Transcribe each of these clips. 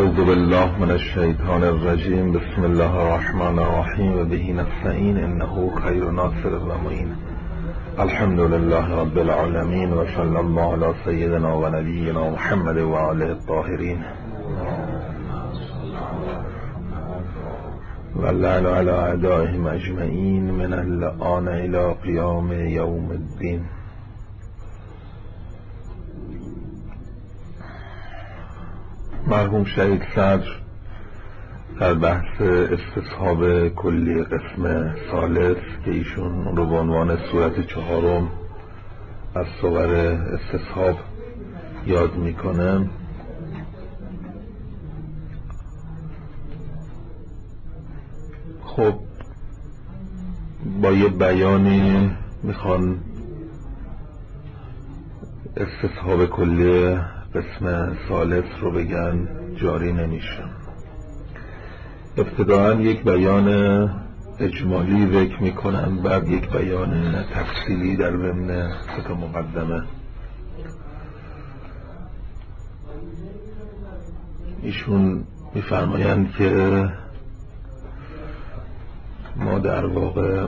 اعوذ بالله من الشیطان الرجیم. بسم الله الرحمن الرحیم و به نستعین انه خیر ناصر و معین. الحمد لله رب العالمین و صلی الله علی سیدنا و نبینا محمد و آله الطاهرین و اللعن علی اعدائهم اجمعین من الآن الی قیام یوم الدین. مرحوم شهید صدر در بحث استصحاب کلی قسم ثالث که ایشون رو به عنوان صورت چهارم از صور استصحاب یاد میکنه، خب با یه بیانی میخوان استصحاب کلی قسم ثالث رو بگن جاری نمیشه. ابتداءً یک بیان اجمالی ذکر میکنن، بعد یک بیان تفصیلی در ضمن سه مقدمه. ایشون میفرمایند که ما در واقع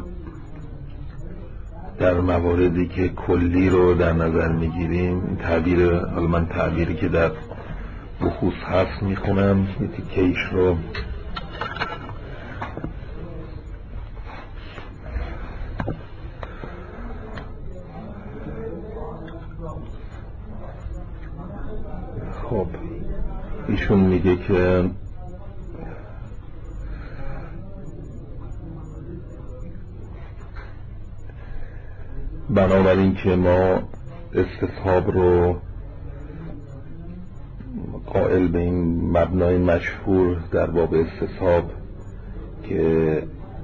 در مواردی که کلی رو در نظر میگیریم، من تعبیری که در بحوث هست میخونم، یه تیکه‌ایش رو خب ایشون میگه که بنابراین که ما استصحاب رو قائل به این مبنای مشهور در باب استصحاب که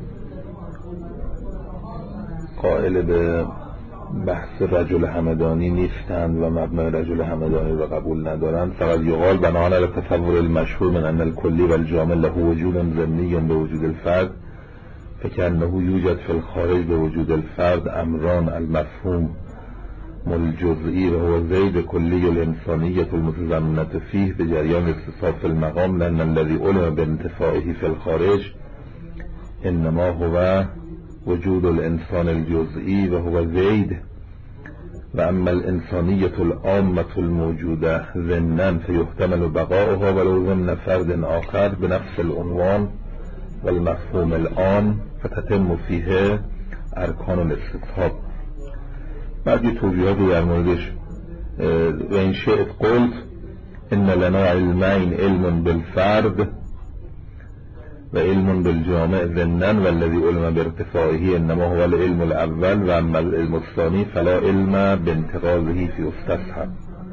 قائل به بحث رجل همدانی نیستند و مبنای رجل همدانی رو قبول ندارند، فقط یقال بناء علی تصور المشهور من ان الکلی و الجامع له وجود ضمنی به وجود الفرد فکأنه یوجد فی الخارج به وجود الفرد امران المفهوم الجزئی و هو زید کلی الانسانیت المتضمنة فیه به جریان استصحاب فی المقام، لأن الذی علم بانتفاعه فی الخارج انما هو وجود الانسان الجزئی و هو زید و اما الانسانیت العامة الموجوده ضمنا فیحتمل بقاؤها ولو ضمن فرد آخر بنفس العنوان والمفهوم العام فتتم فیه ارکان الاستصحاب. بعد یه توضیحاتی در موردش و این شئت قلت ان لنا علمین، علم بالفرد و علم بالجامع ضمنا والذی علم بارتفاعه انما هو العلم الاول و اما العلم الثانی فلا علم بانتقاضه فی استصحب.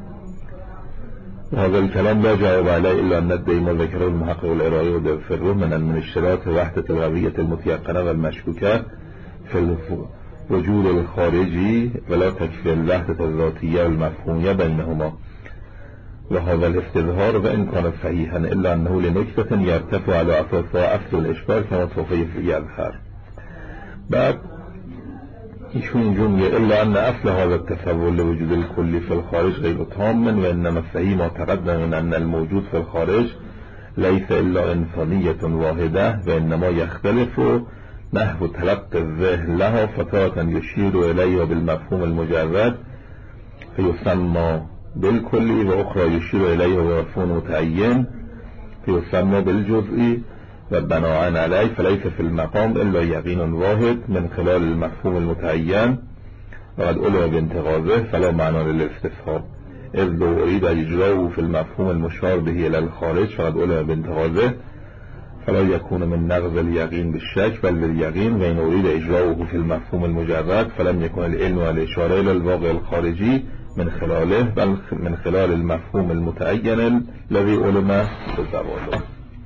وهذا الكلام لا جواب عليه إلا أن ندعي ما ذكره المحقق العراقي وفره من المنشرات وحدة الهوية المتيقنة والمشكوكة في الوجود الخارجي ولا تكفي الوحدة الذاتية والمفهومية بينهما، وهذا الاستظهار وإن كان صحيحا إلا أنه لنكتة يرتفع على أساسها أصل الإشكال كما سوف يظهر. بعد ایشون اینجا میگه الا ان اصل هذا التصور لوجود الكلی في الخارج غیر تام و انما الصحیح ما تقدم من ان الموجود في الخارج ليس الا انسانیت واحده و انما يختلف نحو تلقي الذهن لها فتارة يشير اليها بالمفهوم المجرد فيسمى بالكلي و اخرى يشير اليها بمفهوم متعين فيسمى بالجزئي و بناء علیه فلیس فی المقام الا یقین واحد من خلال المفهوم المتعین و قد علم بانتقاضه فلا معنی للاستصحاب اذ لو اريد اجراؤه في المفهوم المشار به الى الخارج فقد علم بانتقاضه فلا يكون من نقض اليقين بالشك بل باليقين و ان اريد اجراؤه في المفهوم المجرد فلم يكن العلم والاشاره الى الواقع الخارجي من خلاله بل من خلال المفهوم المتعین الذي علم بالزواله.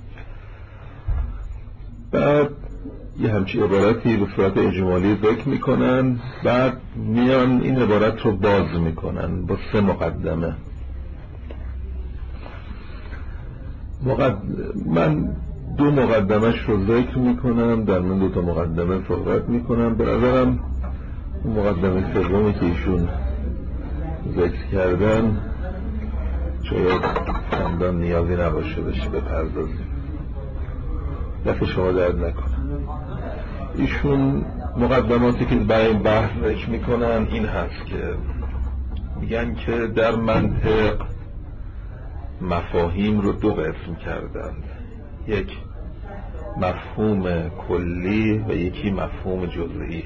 بعد یه همچی عبارتی به صورت اجمالی ذکر میکنن، بعد میان این عبارت رو باز میکنن با سه مقدمه. من دو مقدمش رو ذکر میکنم، در من دو تا مقدمه صحبت میکنم. به نظرم مقدمه سومی که ایشون ذکر کردن شاید چندان نیازی نباشه بشه بپردازیم. دست شما درد نکنه. ایشون مقدماتی که برای این بحث ذکر میکنن این هست که میگن که در منطق مفاهیم رو دو قسم کردن، یک مفهوم کلی و یکی مفهوم جزئی،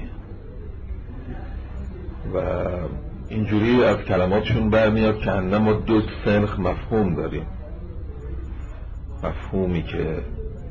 و اینجوری از کلماتشون برمیاد که ما دو سنخ مفهوم داریم. مفهومی که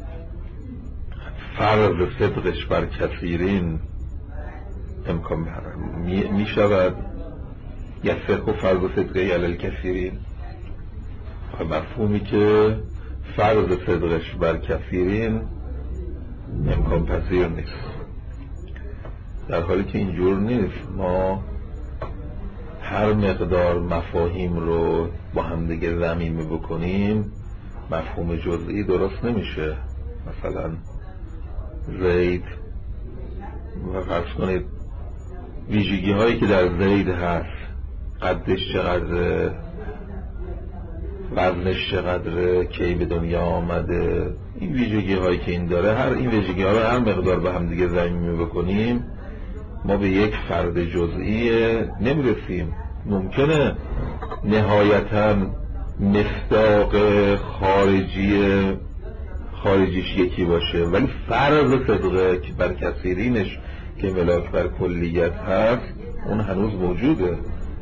فرض صدقش بر کثیرین امکان می شود، یصح فرض صدقه علی الکثیرین، و مفهومی که فرض صدقش بر کثیرین امکان پذیر نیست. در حالی که اینجور نیست. ما هر مقدار مفاهیم رو با همدیگه ضمیمه بکنیم مفهوم جزئی درست نمیشه. مثلا زید و فرض کنید ویژگی هایی که در زید هست، قدش چقدره، وزنش چقدره، کی به دنیا آمده، این ویژگی هایی که این داره، هر این ویژگی ها رو هر مقدار به هم دیگه ضمیمه بکنیم ما به یک فرد جزئی نمیرسیم. ممکنه نهایتاً مصداق خارجیش یکی باشه، ولی فرض صدقه که بر کثیرینش که ملاک بر کلیت هست اون هنوز موجوده.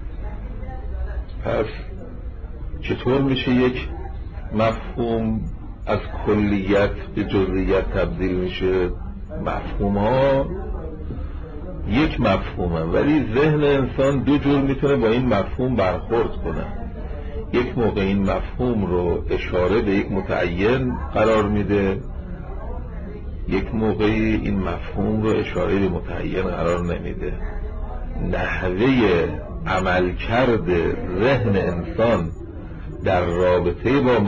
پس چطور میشه یک مفهوم از کلیت به جزئیت تبدیل میشه؟ مفهوم ها یک مفهومه، ولی ذهن انسان دو جور میتونه با این مفهوم برخورد کنه. یک موقع این مفهوم رو اشاره به یک متعین قرار میده، یک موقعی این مفهوم رو اشاره به متعین قرار نمیده. نحوه عملکرد ذهن انسان در رابطه با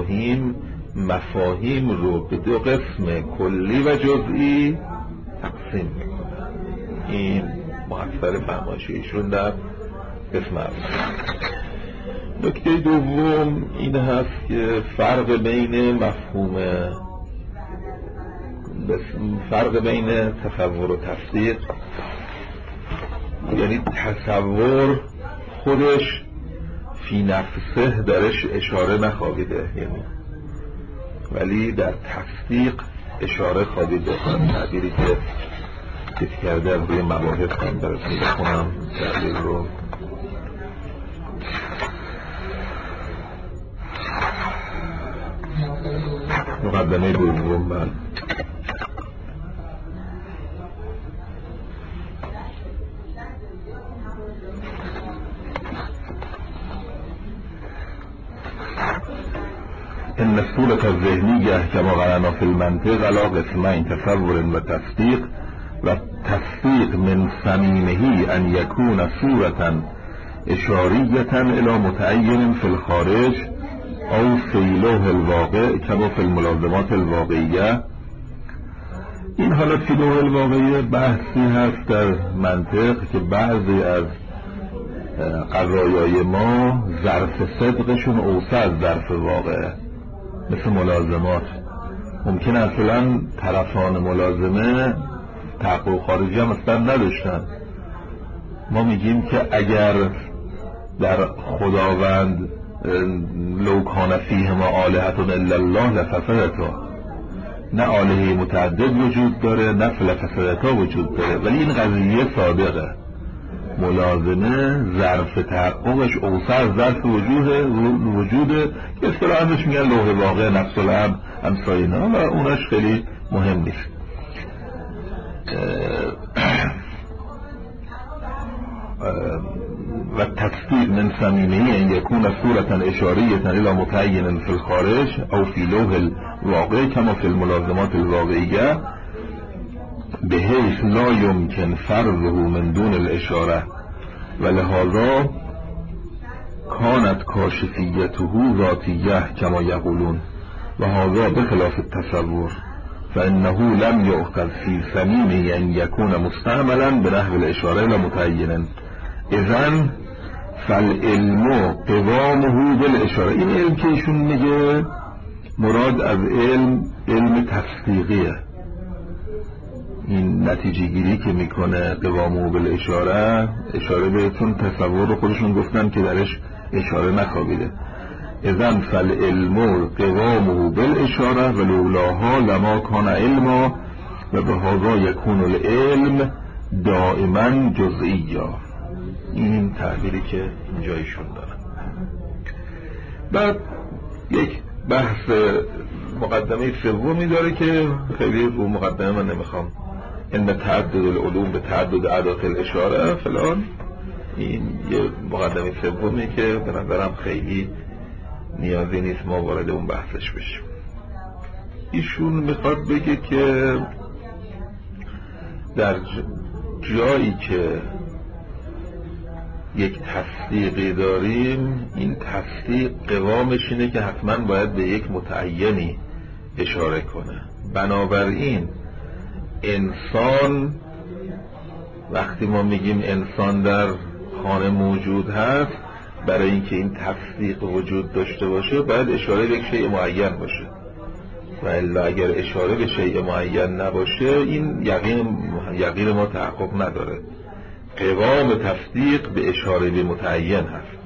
مفاهیم رو به دو قسم کلی و جزئی تقسیم میکنه. این مؤثر فرمایشیشون در قسم اول. نکته دوم این هست که فرق بین تصور و تصدیق، یعنی تصور خودش فی نفسه درش اشاره نخوابیده، یعنی ولی در تصدیق اشاره خوابیده. تعبیری که کسی کرده از روی مباحث هم برسیم بخونم تعبیر رو. مقدمه دوم من ان الصورة الذهنية كما قرأنا في المنطق على قسمين تصور و تصدیق، و تصدیق من صميمه ان يكون صورة اشاریة الى متعین في الخارج او فی لوح الواقع كما في الملازمات الواقعیه. این حالا فی لوح الواقعیه بحثی هست در منطق که بعضی از قضایای ما ظرف صدقشون اوسع از ظرف واقعه، مثل ملازمات. ممکن اصلا طرفان ملازمه تحقق خارجی هم اصلا نداشتن. ما میگیم که اگر در خداوند لو کان فیهما آلهة الا الله لفسدتا، نه آلهه متعدد وجود داره نه لفسدتا وجود داره، ولی این قضیه صادقه. ملازمه ظرف تحققش اوسع از ظرف وجوده که اصطلاحش میگن لوح واقع، نفس الامر، امثالینا، و اونش خیلی مهم نیست. و تصدیق من صمیمه ان یکون صورة اشاریة الى متعین فی الخارج او فی لوح الواقع کما فی الملازمات الواقعیه بحیث لا یمکن فرضه من دون الاشاره و لهذا کانت کاشفیته ذاتیه کما یقولون و هذا بخلاف التصور فانه لم یؤخذ فی صمیمه ان یکون مستعملا بنحو الاشاره الى متعین. اذن فالعلم قوامه بالاشاره. این علم که ایشون میگه مراد از علم تصدیقیه. این نتیجه گیری که میکنه قوامه بالاشاره، اشاره به، چون تصور رو خودشون گفتن که درش اشاره نخوابیده. اذن فالعلم قوامه بالاشاره ولولاها لما کان علما و به هذا یکون العلم دائما جزئیا. این تعبیری که اینجا ایشون دارن. بعد یک بحث مقدمه سومی داره که خیلی رو مقدمه من نمیخوام، ان تعدد العلوم به تعدد ادوات الاشاره فلان. این یه مقدمه سومی که به نظرم خیلی نیازی نیست ما وارد اون بحثش بشیم. ایشون میخواد بگه که در جایی که یک تصدیقی داریم، این تصدیق قوامش اینه که حتما باید به یک متعینی اشاره کنه. بنابراین انسان، وقتی ما میگیم انسان در خانه موجود هست، برای اینکه این تصدیق وجود داشته باشه باید اشاره به یک شیء معین باشه، و الا اگر اشاره به شیء معین نباشه این یقین ما تحقق نداره. قوام تصدیق به اشاره به متعین هست.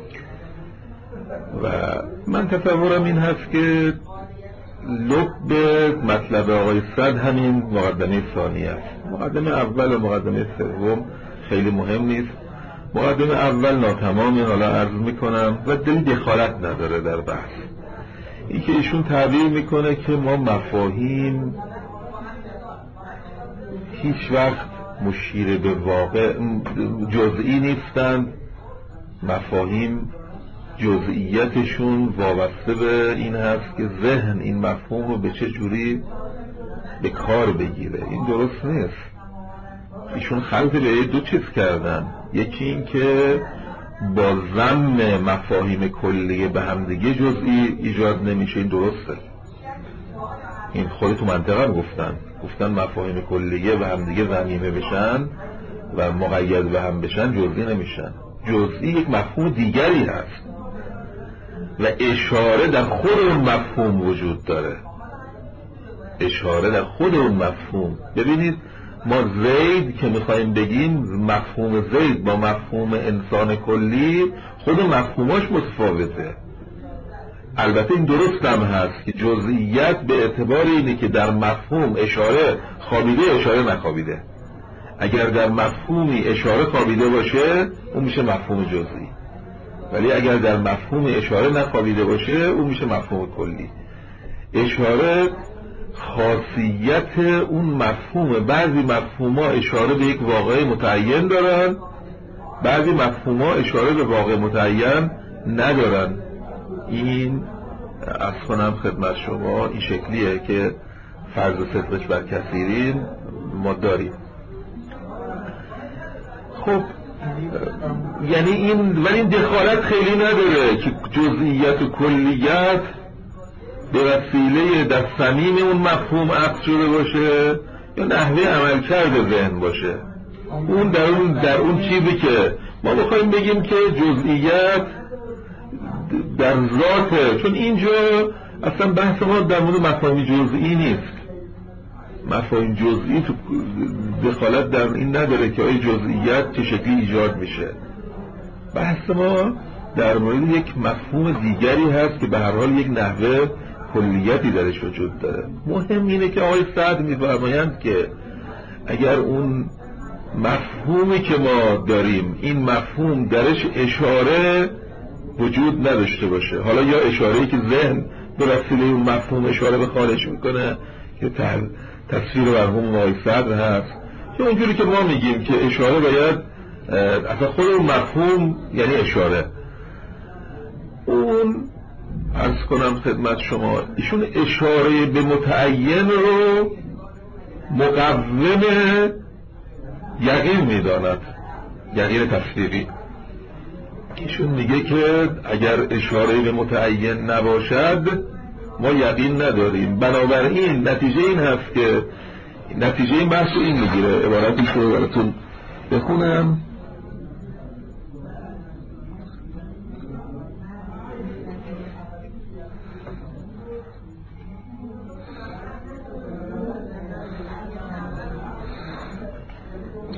و من تصورم این هست که لب مطلب آقای صد همین مقدمه ثانی است. مقدمه اول و مقدمه سوم خیلی مهم نیست. مقدمه اول ناتمامی، حالا عرض میکنم، و دل دخالت نداره در بحث. این که ایشون تعبیر میکنه که ما مفاهیم هیچ وقت مشیر به واقع جزئی نیستند. مفاهیم جزئیتشون وابسته به این هست که ذهن این مفهوم رو به چه جوری به کار بگیره. این درست نیست. ایشون خلط به دو چیز کردن. یکی این که با ضم مفاهیم کلیه به همدیگه جزئی ایجاد نمیشه. این درسته. این خود تو منطقه هم گفتن مفاهیم کلیه به همدیگه ضمیمه بشن و مقید به هم بشن جزئی نمیشن. جزئی یک مفهوم دیگری هست و اشاره در خود اون مفهوم وجود داره. اشاره در خود اون مفهوم. ببینید ما زید که میخوایم بگیم، مفهوم زید با مفهوم انسان کلی خود مفهوماش متفاوته. البته این درست هم هست که جزئیت به اعتبار اینه که در مفهوم اشاره خوابیده اشاره نخوابیده. اگر در مفهومی اشاره خوابیده باشه اون میشه مفهوم جزئی، ولی اگر در مفهوم اشاره نخوابیده باشه اون میشه مفهوم کلی. اشاره خاصیت اون مفهومه. بعضی مفهوم‌ها اشاره به یک واقع متعین دارن، بعضی مفهوم‌ها اشاره به واقع متعین ندارن. این از کنم خدمت شما این شکلیه که فرض صدقش بر کثیرین ما داریم. خب یعنی ولی این دخالت خیلی نداره که جزئیت و کلیت به وسیله در صمیم اون مفهوم عکس شده باشه یا نحوه عمل کرده ذهن باشه. اون در اون چیزی که ما بخوایم بگیم که جزئیت در ذاته، چون اینجا اصلا بحث ما در مورد مفاهیم جزئی نیست. مفاهیم جزئی تو دخالت در این نداره که آیا جزئیت چه شکلی ایجاد میشه. بحث ما در مورد یک مفهوم دیگری هست که به هر حال یک نحوه کلیتی درش وجود داره. مهم اینه که آقای سعد می‌فرمایند که اگر اون مفهومی که ما داریم این مفهوم درش اشاره وجود نداشته باشه، حالا یا اشاره‌ای که ذهن به وسیله اون مفهوم اشاره به خارج میکنه که تفسیر مرحوم آقای صدر هست، یا اونجوری که ما میگیم که اشاره باید اصلا خود اون مفهوم یعنی اشاره. اون عرض کنم خدمت شما ایشون اشاره به متعین رو مقوم یقین میداند، یقین تصدیقی. ایشون میگه که اگر اشاره به متعین نباشد ما یقین نداریم. بنابراین نتیجه این هست که نتیجه این بحث این میگیره. عبارتش رو براتون بخونم.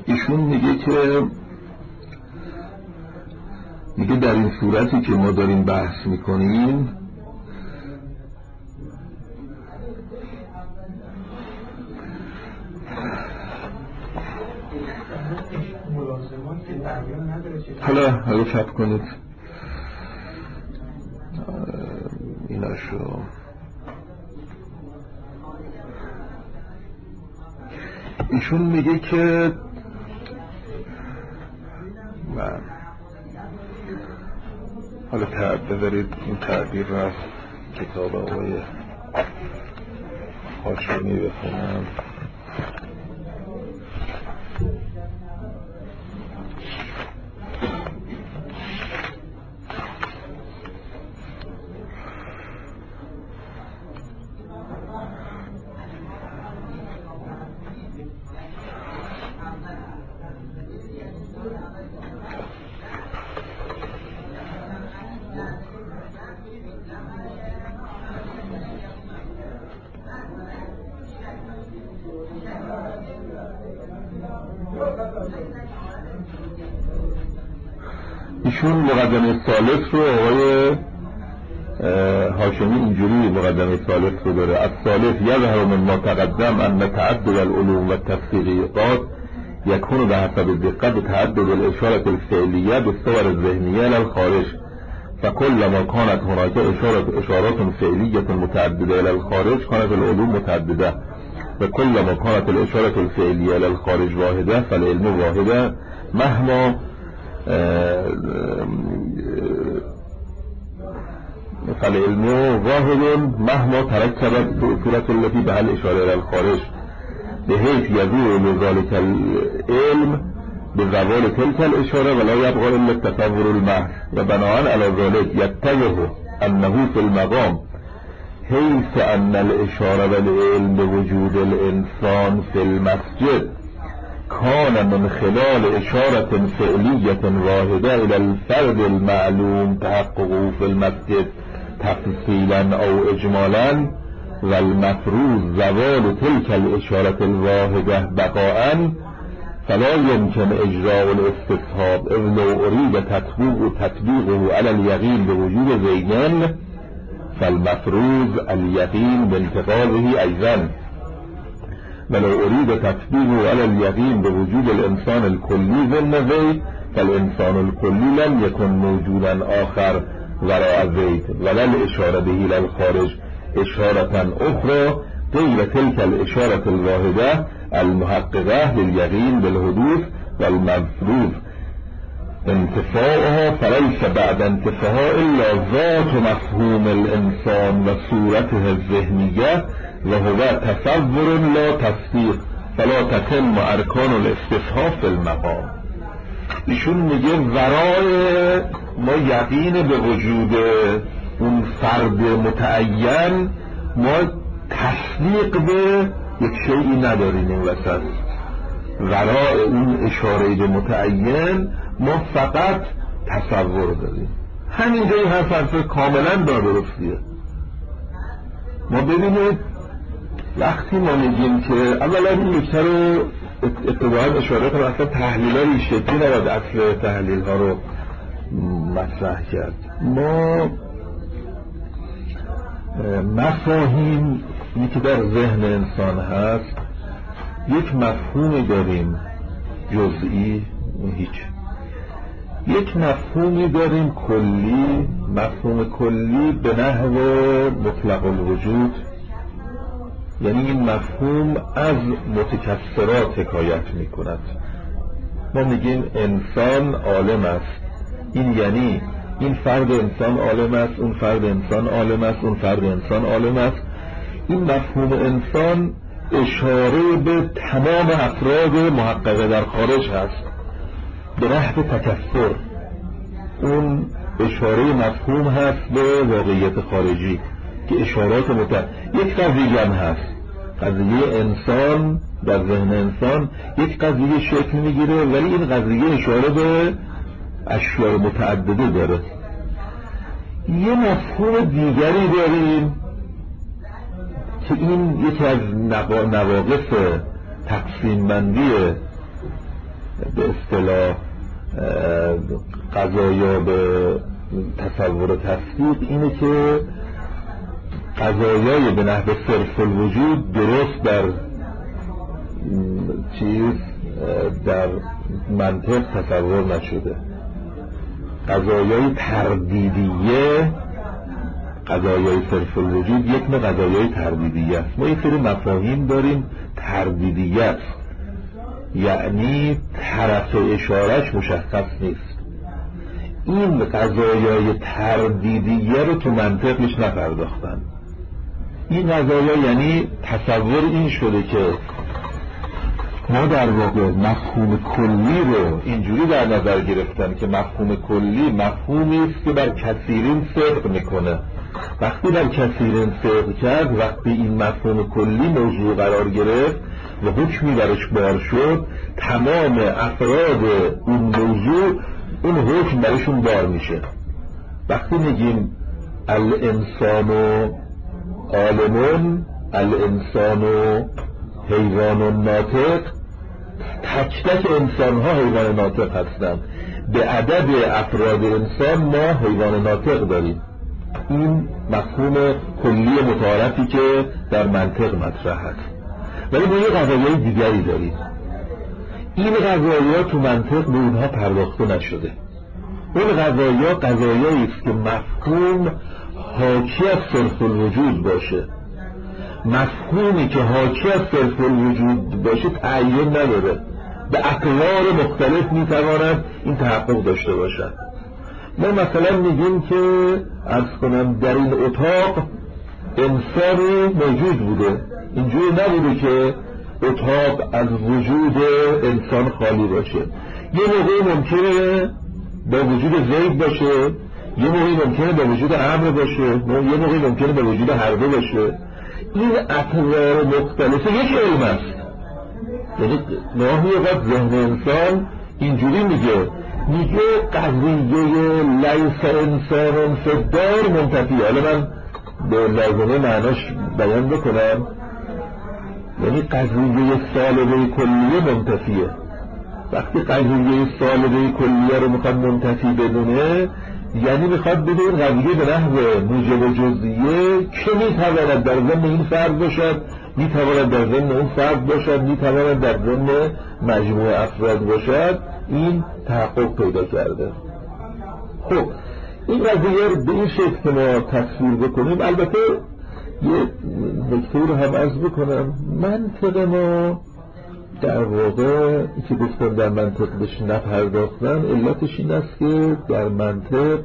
ایشون میگه در این صورتی که ما داریم بحث میکنیم حالا چپ کنید ایناشو. ایشون میگه که حالا بذارید این تعبیر رو از کتاب آقای هاشمی بخونم. ایشون مقدمه ثالث رو آقای هاشمی اینجوری مقدمه ثالث رو داره: الثالث یظهر من ما تقدم ان تعدد العلوم و التفسیقات یکون به حسب دقت تعدد الاشاره الفعلیه بالصور الذهنیه للخارج فكلما كانت هناك اشارات فعلیه متعدده الى الخارج كانت العلوم متعدده وكلما كانت الاشاره الفعلیه الى الخارج واحده فالعلم واحده مهما فالعلم واحد مهما تركبت صورة التي بها الاشاره الى الخارج بحيث يزول ذلك العلم بزوال تلك الاشاره ولا يبقى الا التصور المحض وبناء على ذلك يتجه انه في المقام حيث ان الاشاره والعلم بوجود الانسان في المسجد كان من خلال اشاره فعليه واحده الى الفرد المعلوم تحققه في المسجد تفصيلا او اجمالا والمفروض زوال تلك الاشاره الواحده بقاء فلا يمكن اجراء الاستصحاب اذ لو اريد تطبيقه على اليقين بوجود زيدين فالمفروض اليقين بانتقاله ايضا ولو اريد تطبيقه على اليقين بوجود الانسان الكلي ضمن زيد فالانسان الكلي لم يكن موجودا آخر وراء زيد ولا الاشاره به الى الخارج اشاره اخرى غير تلك الاشاره الواحده المحققه لليقين بالحدوث والمفروض انتفاؤها فليس بعد انتفاء الا ذات مفهوم الانسان وصورته الذهنيه وهو تصور لا تصدیق فلا تتم ارکان الاستصحاب فی المقام. ایشون میگه ورای ما یقین به وجود اون فرد متعین ما تصدیق به یک شیئی نداریم این وسط. ورای اون اشاره به متعین ما فقط تصور داریم. همینجا این حرف کاملا درستیه. ما ببینید وقتی ما میگیم که اولا این نکته رو ابتداء اشاره کنم اصلا تحلیل ها این شکلی نباید اصل تحلیل ها رو مطرح کرد. ما مفاهیم این که در ذهن انسان هست یک مفهومی داریم جزئی هیچ، یک مفهومی داریم کلی، مفهوم کلی به نحو مطلق الوجود، یعنی این مفهوم از متکثرات حکایت می کند. ما میگیم انسان عالم است، این یعنی این فرد انسان عالم است، اون فرد انسان عالم است، اون فرد انسان عالم است. این مفهوم انسان اشاره به تمام افراد محققه در خارج هست به نحو تکثر. اون اشاره مفهوم هست به واقعیت خارجی که اشارات یک قضیه هم هست. قضیه انسان در ذهن انسان یک قضیه شکل میگیره ولی این قضیه اشاره به اشیاء متعدده داره. یه مفهوم دیگری داریم که این یکی از نواقص تقسیم بندی به اصطلاح قضایا به تصور و تصدیق اینه که قضایای به نحو صرف الوجود درست در در منطق تصور نشده. قضایای تردیدیه، قضایای صرف الوجود یک نوع قضایای تردیدیه است. ما یک سری مفاهیم داریم تردیدیه است، یعنی طرف اشارش مشخص نیست. این قضایای تردیدیه رو تو منطقش نپرداختن. این قضایا یعنی تصور این شده که ما در واقع مفهوم کلی رو اینجوری در نظر گرفتن که مفهوم کلی مفهومی است که بر کثیرین صدق میکنه. وقتی بر کثیرین صدق کرد، وقتی این مفهوم کلی موضوع قرار گرفت و حکمی برش بار شد، تمام افراد اون موضوع اون حکم برشون بار میشه. وقتی میگیم الانسان عالمون، الانسان حیوان ناطق، تک تک انسان ها حیوان ناطق هستند. به عدد افراد انسان ما حیوان ناطق داریم. این مفهوم کلی متعارفی که در منطق مطرح هست. ولی ما یه قضایای دیگری داریم. این قضایا تو منطق به اونها پرداخته نشده. اون قضایا قضایایی است که مفهوم حاکی از صرف الوجود باشه. مفهومی که حاکی از صرف الوجود باشه تعیین نداره، به اقوار مختلف میتواند این تحقق داشته باشد. ما مثلا میگیم که عرض کنم در این اتاق انسانی موجود بوده، اینجوری نبوده که اتاق از وجود انسان خالی باشه. یه موقعی ممکنه با وجود زید باشه، یه موقعی ممکنه با وجود امر باشه، یه موقعی ممکنه با وجود هر دو باشه. این اطوار مختلفه یک علم است. یعنی ناهی وقت ذهن انسان اینجوری میگه قضیه لیس انسان فی الدار منتفی. حالا من به لازمه معناش بیان بکنم. یعنی قضیه سالبه کلیه منتفیه. وقتی قضیه سالبه کلیه رو میخواد منتفی بدونه، یعنی میخواد بدون قضیه به نحو موجب و جزئیه که میتواند در ضمن این فرد باشد، میتواند در ضمن اون فرد باشد، میتواند در ضمن مجموع افراد باشد، این تحقق پیدا کرده. خب این قضیه به این شکل که ما تصویر بکنیم، البته یه نکته رو هم عرض بکنم. منطق ما در واقع که گفتم در منطق بهش نپرداختن، علتش این است که در منطق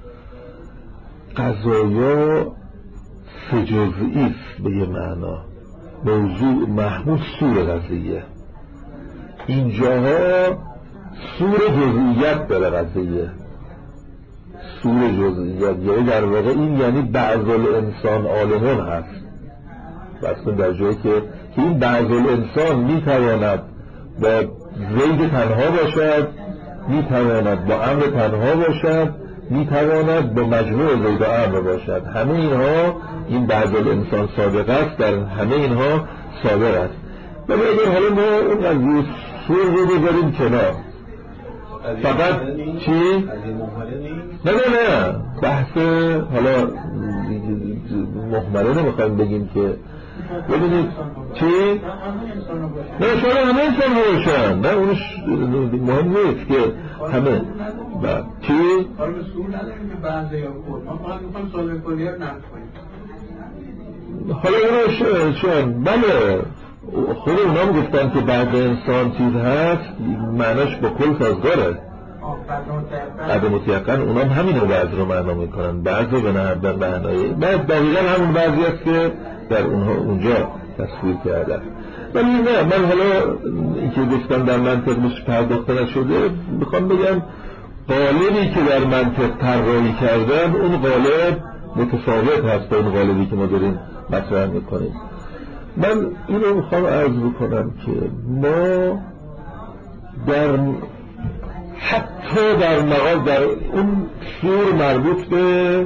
قضایا سه جزئی است. به یه معنا موضوع محمود سور قضیه، اینجاها سور جزئیت داره قضیه، سور جزئیت. یعنی در واقع این یعنی بعض الانسان عالمون هست. بس در جایی که این بعض الانسان میتواند با زید تنها باشد، میتواند با امر تنها باشد، میتواند با مجموع زید و امر باشد. همه اینها این بعض الانسان سابق است، در همه اینها سابق است. ولی اگر حالا ما اون قضیه سور رو بذاریم کنار، فقط چی؟ نه بحث حالا محمله نمیخوایم بگیم که ببینید چی؟ نه شما همه انسان باشن، نه اونش مهم نیست که همه چی؟ حالا اونش چون بله خود اونام گفتن که بعد انسان چیز هست، معناش با کل سازگاره. بعد متیقن اونام همین رو بعض رو معنا میکنن، بعض رو به معنای بعض دقیقا همون بعضی است که در اونجا تصویر کرده. ولی نه، من حالا این که گفتم در منطق مش پرداخته نشده، میخوام بگم قالبی که در منطق طراحی کردن اون قالب متفاوت هست با اون قالبی که ما داریم مطرح میکنیم. من اینو میخوام عرض بکنم که ما حتی در مقام در اون سور مربوط به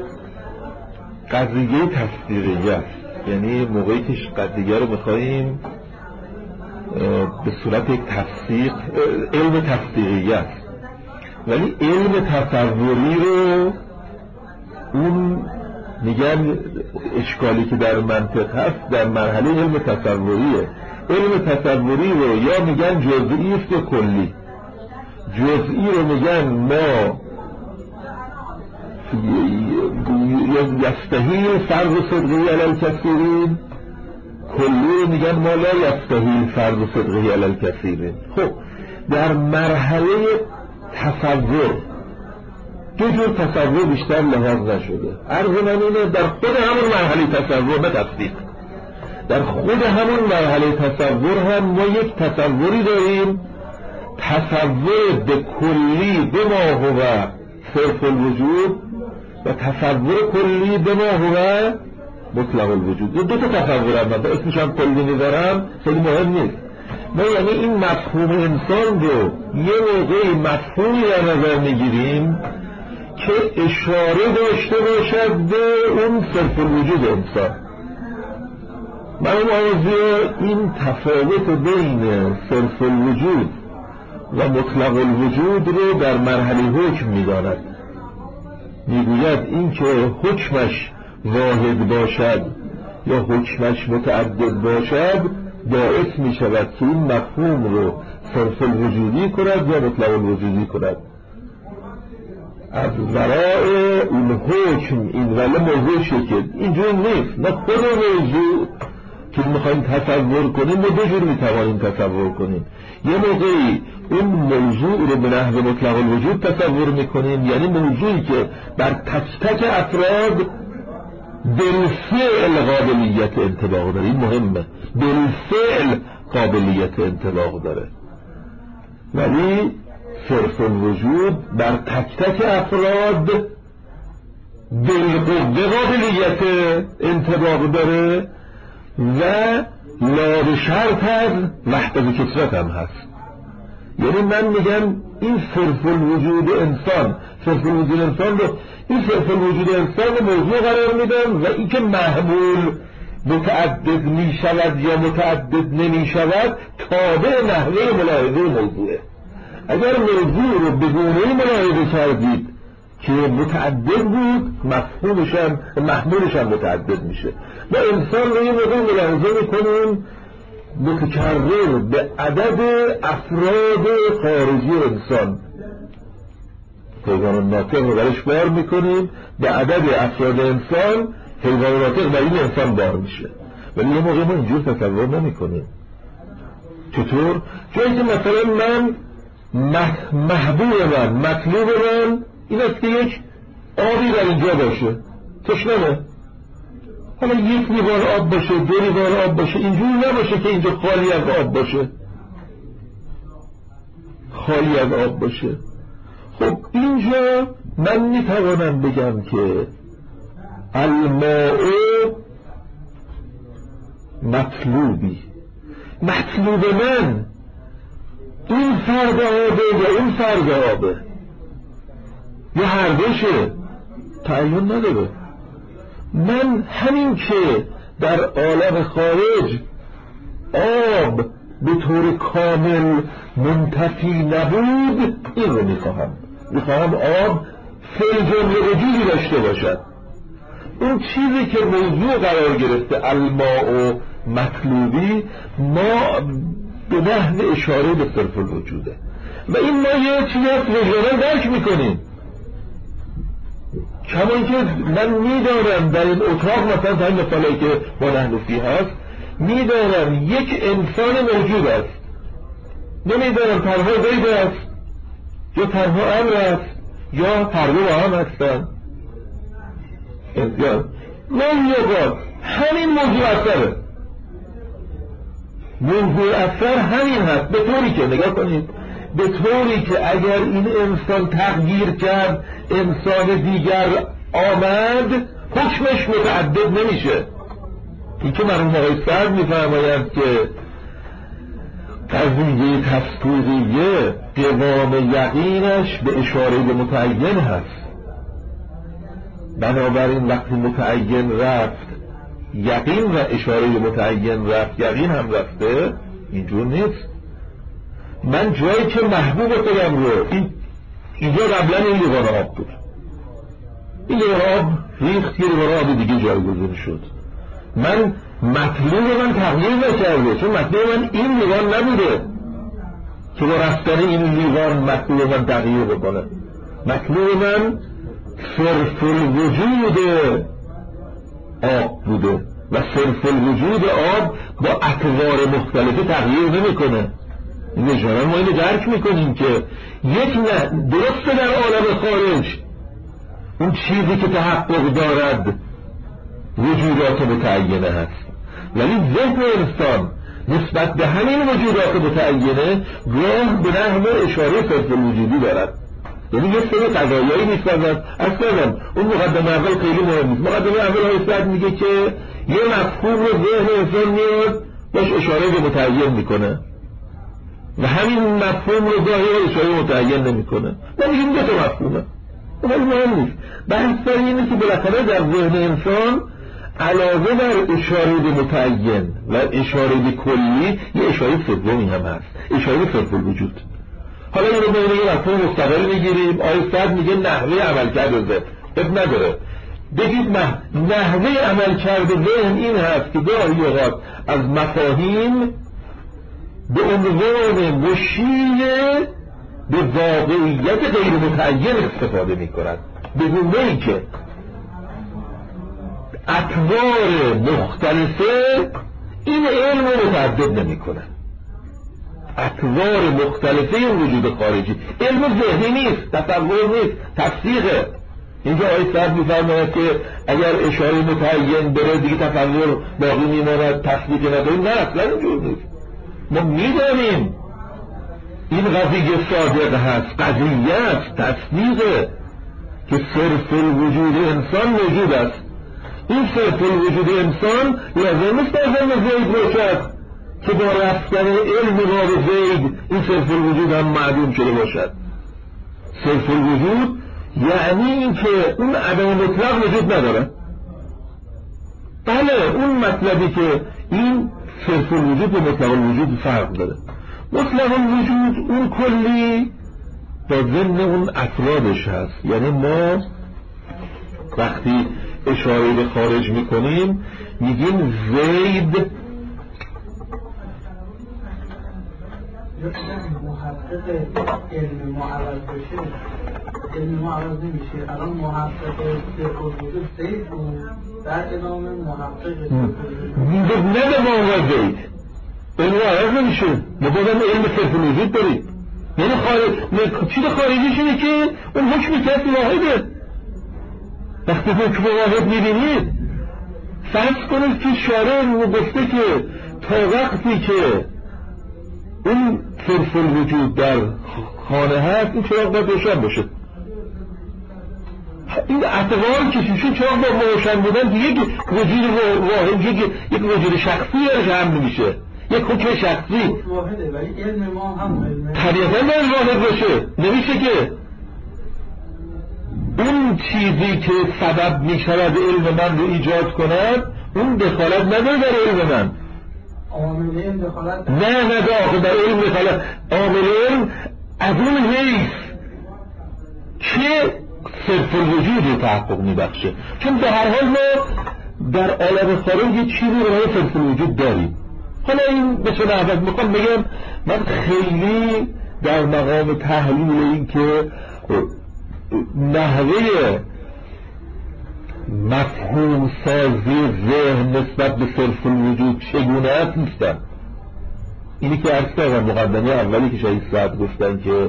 قضیه تصدیقیه است. یعنی موقعی که قضیه رو میخواییم به صورت یک تصدیق، علم تصدیقی است، ولی علم تصوری رو اون میگن اشکالی که در منطق هست در مرحله علم تصوریه. علم تصوری رو یا میگن جزئی است یا کلی. جزئی رو میگن ما یستحیل فرض صدقی علی الکثیرین، کلی رو میگن ما لا یستحیل فرض صدقی علی الکثیرین. خب در مرحله تصور دو جور تصور بیشتر لحاظ نشده. عرض من اینه در خود همون مرحله تصور، نه تصدیق، در خود همون مرحله تصور هم ما یک تصوری داریم، تصور به کلی به ما هو صرف الوجود و تصور کلی به ما هو مطلق الوجود. دو تا تصور هم من اسمش هم کلی میذارم، خیلی مهم نیست. ما یعنی این مفهوم انسان رو یه موقعی مفهومی در نظر میگیریم که اشاره داشته باشد به اون صرف الوجود انسان. من موضوع این تفاوت بین صرف الوجود و مطلق الوجود رو در مرحله حکم می‌داند. میگوید این که حکمش واحد باشد یا حکمش متعدد باشد باعث می شود که این مفهوم رو صرف الوجودی کند یا مطلق الوجودی کند. از ورای اون حکم این ولی موضوع شکل اینجور نیست. ما خود موضوع که میخوایم تصور کنیم ما دو جور میتوانیم تصور کنیم. یه موقعی اون موضوع رو به نحو مطلق الوجود تصور میکنیم، یعنی موضوعی که بر تک تک افراد بالفعل قابلیت انطباق داره. این مهمه، بالفعل قابلیت انطباق داره، ولی صرف الوجود بر تک تک افراد بالقوه قابلیت انطباق داره و لا به شرط از وحدت کثرت هم هست. یعنی من میگم این صرف الوجود انسان، صرف الوجود انسان رو، این صرف الوجود انسان رو موضوع قرار میدم و این که محمول متعدد می شود یا متعدد نمی شود تابع نحوه ملاحظه موضوعه. اگر موضوع رو به گونه‌ای ملاحظه کردید که متعدد بود محمولش هم متعدد میشه. ما انسان رو یه موقع ملاحظه میکنیم متکرر به عدد افراد خارجی انسان، حیوان ناطق رو برش بار میکنیم به عدد افراد انسان، حیوان ناطق بر این انسان بار میشه، ولی یه موقع ما اینجور تصور نمی کنیم. چطور؟ جایی که مثلا من محبوب من، مطلوب من این است که یک آبی در اینجا باشه، تشنمه، حالا یک لیوان آب باشه، دو لیوان آب باشه، اینجوری نباشه که اینجا خالی از آب باشه، خالی از آب باشه. خب اینجا من میتوانم بگم که الماء مطلوبی، مطلوب من این فرد آبه یا این فرد آبه یا هر دوشه، تعیین نداره. من همین که در عالم خارج آب به طور کامل منتفی نبود، این رو میخواهم آب فی جمله وجودی داشته باشد. اون چیزی که موضوع قرار گرفته الماء مطلوبی، ما به نحو اشاره به صرف الوجوده و این ما یه چیزی از وجدانه درک میکنیم. کما که من میدارم در این اتاق مثلا تا این مثالی که با نحنفی هست میدارم یک انسان موجود است، نمیدارم تنها زید است یا تنها امر است یا هر دو با هم هستن. موضوع همین موضوع اثره، موضوع اثر همین هست، به طوری که نگاه کنید، به طوری که اگر این انسان تغییر کرد انسان دیگر آمد حکمش متعدد نمیشه. این که مرحوم آقای سعد میفرمایند که قضیه تفسیریه قوام یقینش به اشاره به متعین هست، بنابراین وقتی متعین رفت یقین و اشاره به متعین رفت، یقین هم رفته، اینجور نیست. من جایی که محبوب خودم رو اینجا قبلا این لیوان آب بود، این لیوان آب ریخت، یه لیوان آب دیگه جایگزین شد. من مطلوب من تغییر نکرده، چون مطلوب من این لیوان نبوده که با رفتن این لیوان مطلوب من تغییر بکنه. مطلوب من صرف الوجود آب بوده و صرف الوجود آب با اطوار مختلفی تغییر نمیکنه. این اشاره ما اینو درک میکنیم که یک درسته در عالم خارج اون چیزی که تحقق دارد وجودات متعینه هست، ولی ذهن انسان نسبت به همین وجودات متعینه گاه به نحو اشاره صرف الوجودی دارد. یعنی یه سری قضایایی می‌سازد. اصلا اون مقدمه اول خیلی مهم نیست. مقدمه اول حضرت میگه که یه مفهوم رو ذهن انسان میاد باش اشاره به متعین میکنه و همین مفهوم رو گاهی اشاره متعین نمیکنه. ما میگیم دو تا مفهومه، ولی مهم نیست. بحث سر اینه که بالاخره در ذهن انسان علاوه بر اشاره به متعین و اشاره به کلی یه اشاره سومی هم هست، اشاره صرف الوجود. حالا اینو ما یه مفهوم مستقل میگیریم. آیه میگه نحوه عملکرد ذهن، اب نداره بگید نحوه عملکرد ذهن این هست که گاهی اوقات از مفاهیم به عنوان مشیر به واقعیت غیر متعین استفاده میکنند، بدون اینکه اطوار مختلفه این علم رو متعدد نمیکنن. اطوار مختلفه این وجود خارجی علم ذهنی نیست، تصور نیست، تصدیقه. اینجا آیه صاحب میفرماید که اگر اشاره متعین بره دیگه تصور باقی میماند، تصدیق نداریم. نه، اصلا اینجور نیست. ما میدانیم این قضیه صادق هست، قضیه است، تصدیقه که صرف الوجود انسان موجود است. این صرف الوجود انسان لازم نیست در ذهن زید باشد که با رفتن علم ما به زید این صرف الوجود هم معدوم شده باشد. صرف الوجود یعنی این که اون عدم مطلق وجود نداره. بله، اون مطلبی که این صرف الوجود و مطلق الوجود فرق داره. مطلق الوجود اون کلی با ضمن اون افرادش هست. یعنی ما وقتی اشاره به خارج میکنیم میگیم زید محقق علم معرض بشه، علم معرض نمیشه. الان محقق وجود زید بود، در ادامه محقق نه به موقع زید علم معرض نمیشه. ما بازم علم صرف الوجود داریم. یعنی چیز خارجیش اینه که اون حکم کسی واحده. وقتی حکم واحد میبینید فرض کنید که شارع گفته که تا وقتی که اون صرف الوجود در خانه هست این چراغ باید روشن باشه. این اعتبار کشیشون چراغ با روشن بودن دیگه وجود واحد، یک وجود شخصی جمع نمیشه، یک حکم شخصی واحده. ولی علم ما هم طبیعتا باید واحد باشه. نمیشه که اون چیزی که سبب میشود علم من رو ایجاد کند اون دخالت نداره در علم من. عامل علم دخالت نه داخل در علم دخالت. عامل علم از اون حیث که صرف الوجود رو تحقق میبخشه. چون به هر حال ما در عالم خارج یه چیزی رو صرف الوجود داریم. حالا این به چه نحوه میخوام بگم، من خیلی در مقام تحلیل این که نحوه مفهوم سازی ذهن نسبت به صرف الوجود چگونه است نیستم. اینی که عرض کردم مقدمه اولی که شاید صاحب گفتن که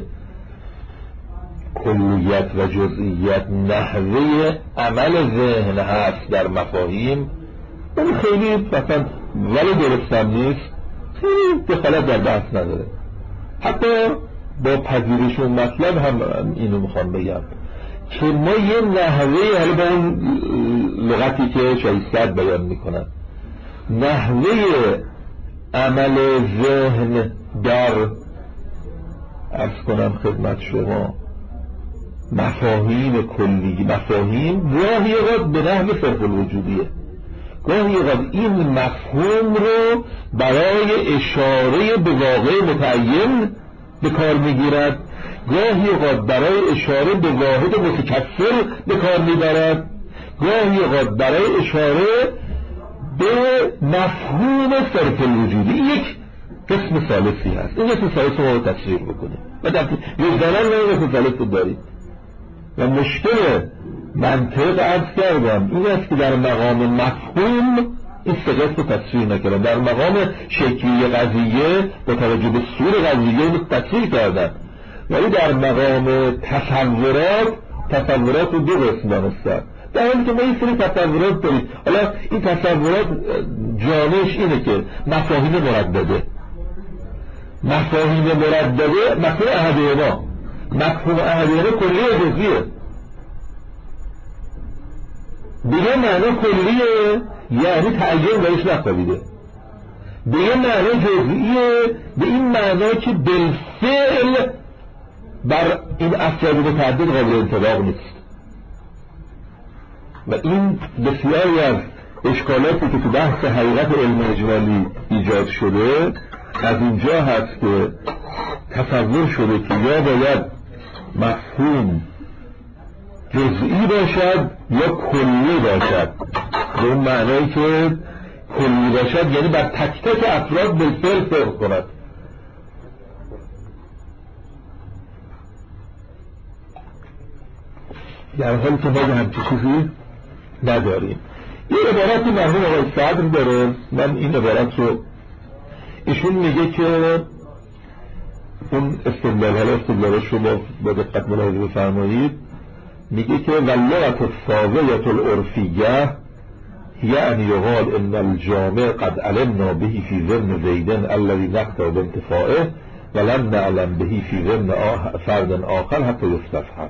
کلیت و جزئیت نحوه عمل ذهن هست در مفاهیم، اون خیلی مثلا ولی درستم نیست، خیلی دخالت در بحث نداره. حتی با پذیرش اون مطلب هم اینو میخوام بگم که ما یه نحوه، حالا با اون لغتی که شایستد بیان میکنن، نحوه عمل ذهن در عرض کنم خدمت شما مفاهیم کلی، مفاهیم گاهی اوقات به نحو صرف الوجودیه، گاهی اوقات این مفهوم رو برای اشاره به واقع متعین به کار میگیرد، گاهی اوقات برای اشاره به واحد متکثر به کار میبرد، گاهی اوقات برای اشاره به مفهوم صرف الوجودی. یک قسم ثالثی هست. این قسم ثالث رو تفسیر بکنیم و در زمان این قسم ثالث رو داریم و مشکل منطق عرض کردم این است که در مقام مفهوم این سه قسم رو تفسیر نکردم. در مقام شکلی قضیه با توجه به سور قضیه رو تفسیر کردم، ولی در مقام تصورات رو دو قسم دانستم. در حالی که ما این سری تصورات داریم. حالا این تصورات جامعش اینه که مفاهیم مردده مفهوم احدینا، مفهوم احدینا کلی و جزئیه. به یه معنی کلیه یعنی تعیین بهش نخواهیده، به یه معنی جزئیه به این معنی که بالفعل بر این افراد متعدد قابل انطباق نیست. و این بسیاری از اشکالاتی که تو بحث حقیقت علم اجمالی ایجاد شده از اینجا هست که تصور شده که یا باید مفهوم جزئی باشد یا کلی باشد. به اون معنی که کلی باشد یعنی بر تک تک افراد بالفعل فرق کند. در حالی که ما همچی چیزی نداریم. یه عبارتی مرحوم آقای صدر داره، من این عبارت رو ایشون میگه که اون استدلالش رو با دقت ملاحظه بفرمایید. میگه که واللغة الصاغية العرفية یعنی یقال ان الجامع قد علمنا به فی ضمن زیدن الذي نقطع بانتفاعه ولم نعلم به فی ضمن فرد آخر حتی یستفهم.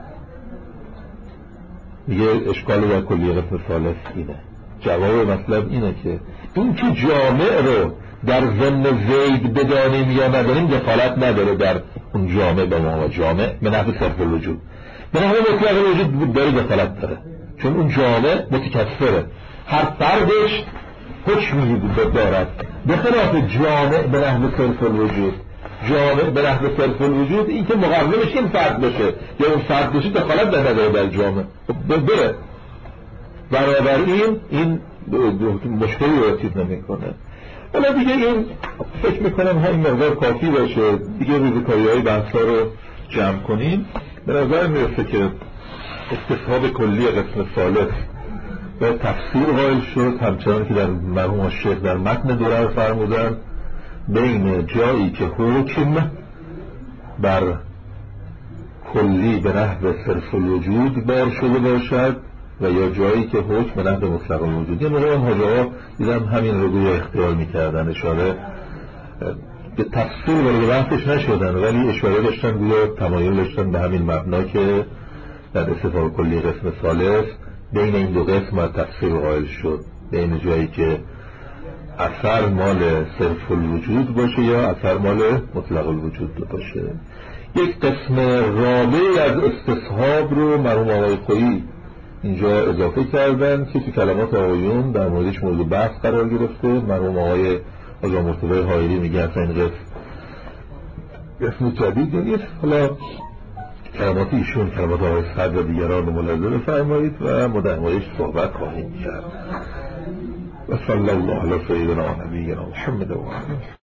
میگه اشکال در کلیه قسم ثالث اینه. جواب مطلب اینه که این که جامع رو در ضمن زید بدانیم یا ندانیم دخالت نداره در اون جامع به ما جامع به نحو صرف الوجود، به نحو مطلق الوجود داره دخالت داره، چون اون جامع متکثره، هر فردش حکمی دارد، به خلاف جامع به نحو صرف الوجود. جامع به نحو صرف الوجود این که مقررش این فرد باشه یا اون فرد باشه دخالت نداره در جامع بره. بنابراین این مشکلی رو چیز نمیکنه. حالا دیگه این فکر میکنم همین مقدار کافی باشه دیگه. ریزکاری های بحثا رو جمع کنیم. به نظر میرسه که استصحاب کلی قسم ثالث به تفسیر قائل شد، همچنان که در مرحوم الشیخ در متن دوره فرمودن بین جایی که حکم بر کلی به نحو صرف الوجود بار شده باشد و یا جایی که حکم به نحو مطلق الوجود. یه موقع هم حاجه دیدم همین رو گویا اختیار میکردن، اشاره به تفصیل وارد بحثش نشدن ولی اشاره داشتن گویا تمایل داشتن به همین مبنا که در استصحاب کلی قسم ثالث بین این دو قسم تفصیل قائل شد، بین جایی که اثر مال صرف الوجود باشه یا اثر مال مطلق الوجود باشه. یک قسم رابع از استصحاب رو مرحوم آقای خویی اینجا اضافه کردن که تو کلمات آقایون در موردش مورد بحث قرار گرفته. مرحوم آقای آقا مرتضی حایری میگه اصلا این قسم جدید نیست. حالا کلمات ایشون کلمات آقای صدر و دیگران رو ملاحظه بفرمایید و ما در موردش صحبت خواهیم کرد. و صلی الله علی سیدنا و نبینا محمد و آله.